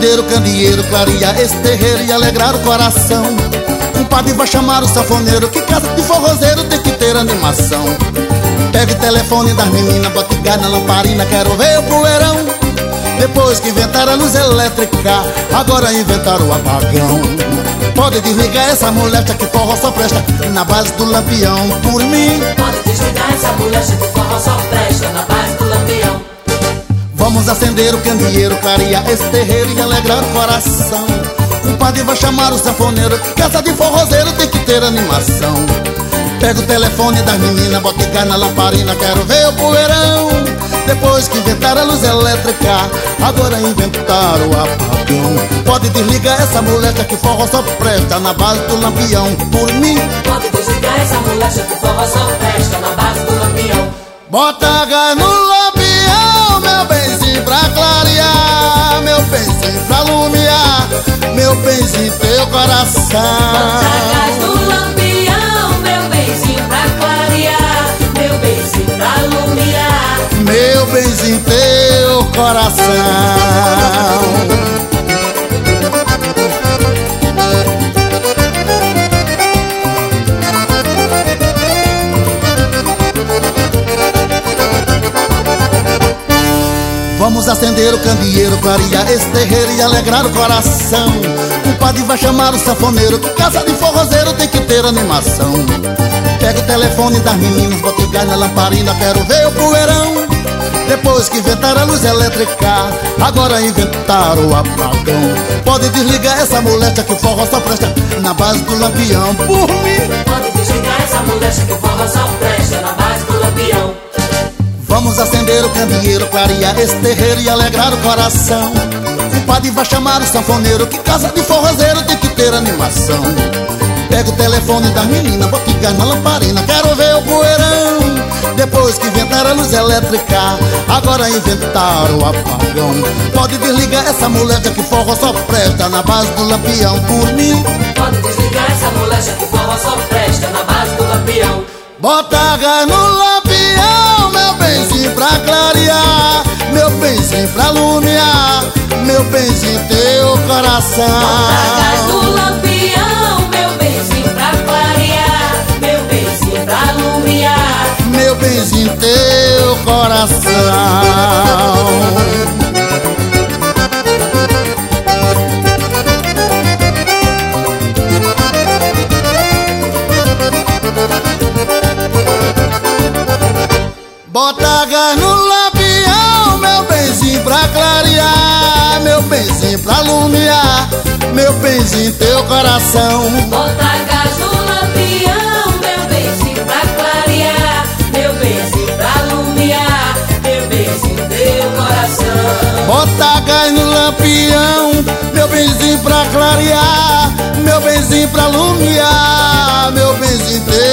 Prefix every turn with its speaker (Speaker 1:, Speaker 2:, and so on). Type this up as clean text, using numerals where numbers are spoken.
Speaker 1: acender o candeeiro, clarear esse terreiro e alegrar o coração. Um padre vai chamar o sanfoneiro, que casa de forrozeiro tem que ter animação. Pega o telefone das meninas, bota o gás na lamparina, quero ver o poeirão. Depois que inventaram a luz elétrica, agora inventaram o apagão. Pode desligar essa moléstia que forró só presta na base do lampião. Por mim,
Speaker 2: pode desligar essa moléstia que forró só presta na base do lampião.
Speaker 1: Vamos acender o candeeiro, clarear esse terreiro e alegrar o coração. O padre vai chamar o sanfoneiro, que casa de forrozeiro tem que ter animação. Pega o telefone das meninas, bota o gás na lamparina, quero ver o poeirão. Depois que inventaram a luz elétrica, agora inventaram o apagão. Pode desligar essa moléstia que forró só presta na base do lampião. Por mim,
Speaker 2: pode desligar essa moléstia que forró só presta na base do lampião.
Speaker 1: Bota gás no lampião, meu benzinho, pra clarear, meu benzinho, pra iluminar, meu benzinho, teu coração.
Speaker 2: Bota gás no lampião, meu benzinho, pra clarear, meu benzinho, pra iluminar,
Speaker 1: meu benzinho, teu coração. Vamos acender o candeeiro, clarear esse terreiro e alegrar o coração. O padre vai chamar o sanfoneiro, que casa de forrozeiro tem que ter animação. Pega o telefone das meninas, bota o gás na lamparina, quero ver o poeirão. Depois que inventaram a luz elétrica, agora inventaram o apagão. Pode desligar essa moléstia que o forró só presta na base do lampião. Por mim,
Speaker 2: pode desligar essa moléstia que o forró só presta na base do lampião.
Speaker 1: vamos acender o candeeiro, clarear esse terreiro e alegrar o coração. O padre vai chamar o sanfoneiro, que casa de forrozeiro tem que ter animação. Pega o telefone das meninas, bota o gás na lamparina, quero ver o poeirão. Depois que inventaram a luz elétrica, agora inventaram o apagão. Pode desligar essa moléstia que forró só presta na base do lampião. Por mim,
Speaker 2: pode desligar essa moléstia que forró só presta na base do lampião.
Speaker 1: bota gás no lampião, meu benzinho, pra clarear, meu benzinho, pra iluminar, meu benzinho, teu coração.
Speaker 2: Bota gás no lampião, meu benzinho, pra clarear, meu benzinho, pra iluminar,
Speaker 1: meu benzinho, teu coração. Bota gás no lampião, meu benzinho, pra clarear, meu benzinho, pra iluminar, meu benzinho, teu coração.
Speaker 2: bota gás no lampião, meu benzinho, pra clarear, meu benzinho, pra iluminar, meu benzinho, teu coração.
Speaker 1: Bota gás no lampião, meu benzinho, pra clarear, meu benzinho, pra iluminar, meu benzinho, teu